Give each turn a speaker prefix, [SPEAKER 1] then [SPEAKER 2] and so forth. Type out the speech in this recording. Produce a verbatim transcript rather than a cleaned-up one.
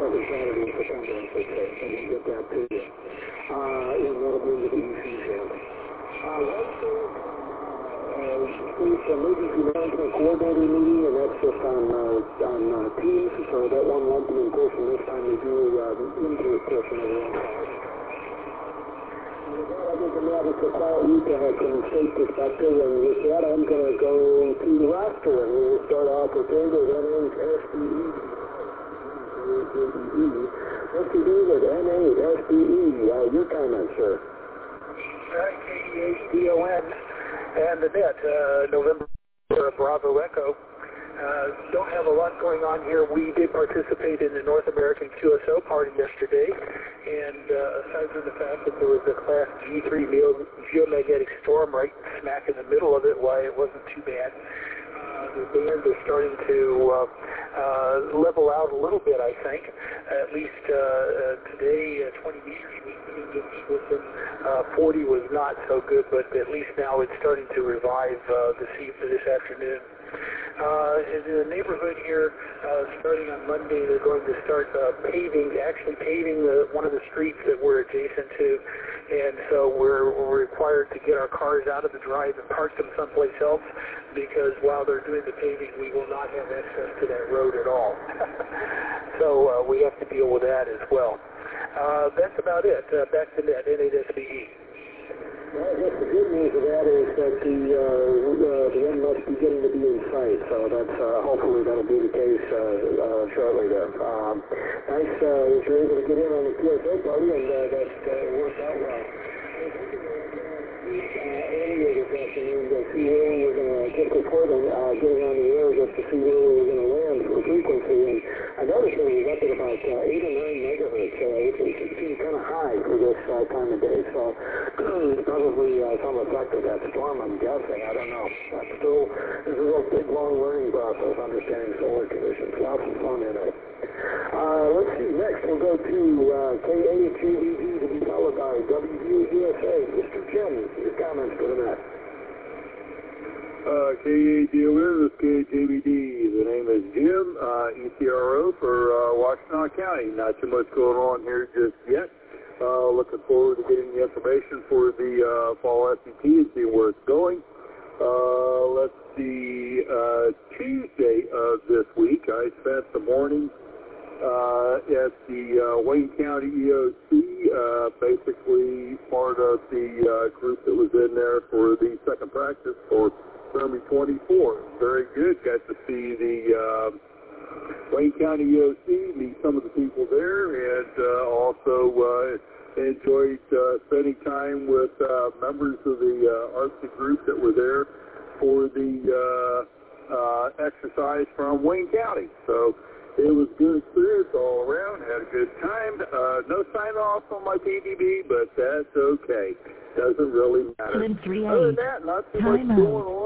[SPEAKER 1] every Saturday in September, I should say. So we'll get that to you. Uh, and that'll bring you the E C show. Uh, Wednesday, uh, it's emergency management coordinator meeting, and that's just on, uh, on uh, Teams, so that one won't be in person this time. We do uh, into person every once in a while. I think I'm having a quiet week to have some state perspective, and with that, I'm going to go to the roster, and we'll start off with David, N H S B E. Mister David, N H S B E, uh, your comments, sir.
[SPEAKER 2] K E H D O N and the net, uh, November Bravo Echo. Uh, don't have a lot going on here. We did participate in the North American Q S O party yesterday, and uh, aside from the fact that there was a Class G three geomagnetic storm right smack in the middle of it, why it wasn't too bad. Uh, the band is starting to uh, uh, level out a little bit, I think. At least uh, uh, today, uh, twenty meters was pretty good with them. Uh, forty was not so good, but at least now it's starting to revive uh, this evening, this afternoon. Uh, in the neighborhood here, uh, starting on Monday, they're going to start uh, paving, actually paving the, one of the streets that we're adjacent to, and so we're, we're required to get our cars out of the drive and park them someplace else, because while they're doing the paving, we will not have access to that road at all. So uh, we have to deal with that as well. Uh, that's about it. Uh, back to net, N H S B E.
[SPEAKER 1] Well, I guess the good news of that is that the, uh, uh, the end must be getting to be in sight, so that's, uh, hopefully that'll be the case, uh, uh, shortly there. Um, nice, uh, that you're able to get in on the Q S O party, and, uh, that, uh, worked out well. Uh, earlier this afternoon to see where we were going to get recording, uh, getting on the air just to see where we were going to land for frequency, and I noticed that we was up at about uh, eight or nine megahertz, uh, which seems kind of high for this uh, time of day, so probably uh, some effect of that storm, I'm guessing, I don't know. But still, this is a big, long learning process, understanding solar conditions, lots of fun in it. Uh, let's see, next we'll go to uh, K A H J B D to be followed by W V U S A. Mister Jim, your comments for the net.
[SPEAKER 3] Uh, K A H J O N, this is K A H J B D. The name is Jim, uh, E C R O for uh, Washtenaw County. Not too much going on here just yet. Uh, looking forward to getting the information for the uh, fall S E T and see where it's going. Uh, let's see, uh, Tuesday of this week, I spent the morning uh, at the uh, Wayne County E O C, uh, basically part of the uh, group that was in there for the second practice for Fermi twenty-four. Very good. Got to see the uh, Wayne County E O C, meet some of the people there, and uh, also uh, enjoyed uh, spending time with uh, members of the uh, A R C group that were there for the uh, uh, exercise from Wayne County. So it was a good experience all around. Had a good time. Uh, no sign-off on my P D B, but that's okay. Doesn't really matter. Other than that, not too much going on.